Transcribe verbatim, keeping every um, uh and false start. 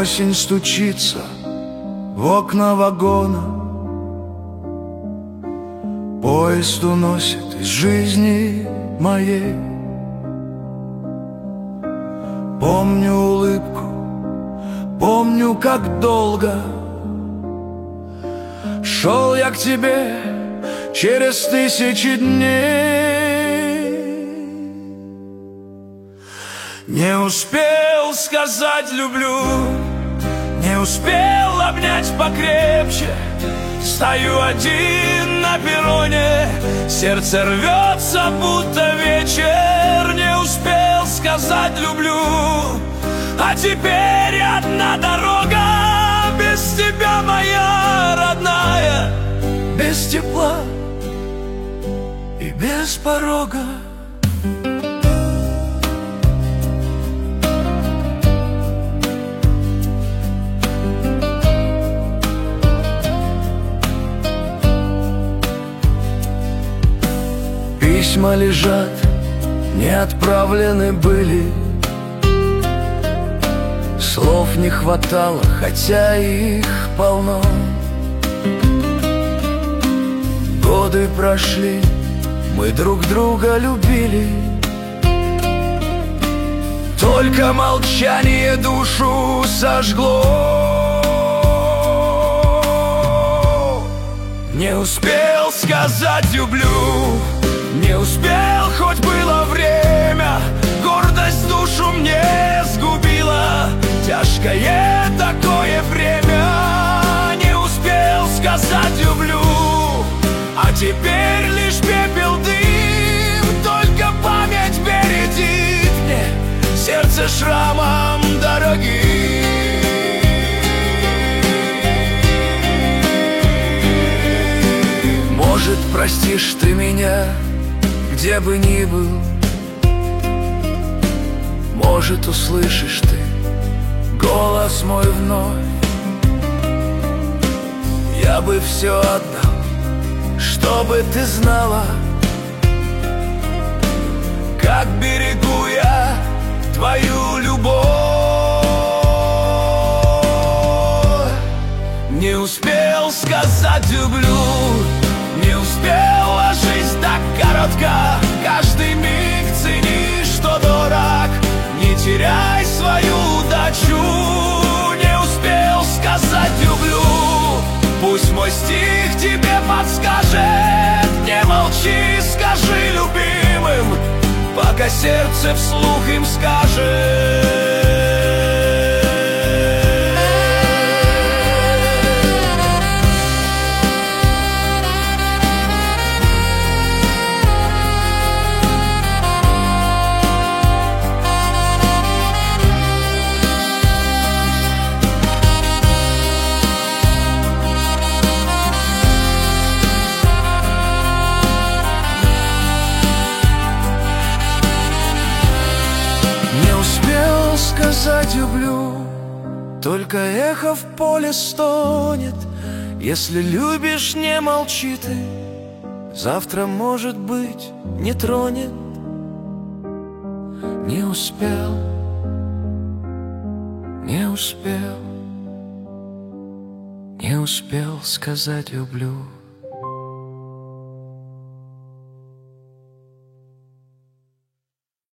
Осень стучится в окна вагона, поезд уносит из жизни моей. Помню улыбку, помню, как долго шел я к тебе через тысячи дней. Не успел сказать «люблю», не успел обнять покрепче. Стою один на перроне, сердце рвется, будто вечер. Не успел сказать «люблю», а теперь одна дорога. Без тебя, моя родная, без тепла и без порога. Письма лежат, не отправлены были. Слов не хватало, хотя их полно. Годы прошли, мы друг друга любили. Только молчание душу сожгло. Не успел сказать «люблю», не успел, хоть было время. Гордость душу мне сгубила, тяжкое такое время. Не успел сказать «люблю», а теперь лишь пепел, дым. Только память бередит мне сердце шрамом дорогим. Может, простишь ты меня, где бы ни был. Может, услышишь ты голос мой вновь. Я бы все отдал, чтобы ты знала, как берегу я твою любовь. Не успел сказать «люблю», не успел, а жизнь так коротка. Каждый миг цени, что дорог. Не теряй свою удачу. Не успел сказать «люблю», пусть мой стих тебе подскажет. Не молчи, скажи любимым, пока сердце вслух им скажет. Сказать «люблю», только эхо в поле стонет. Если любишь, не молчи ты, завтра, может быть, не тронет. Не успел, не успел, не успел сказать «люблю».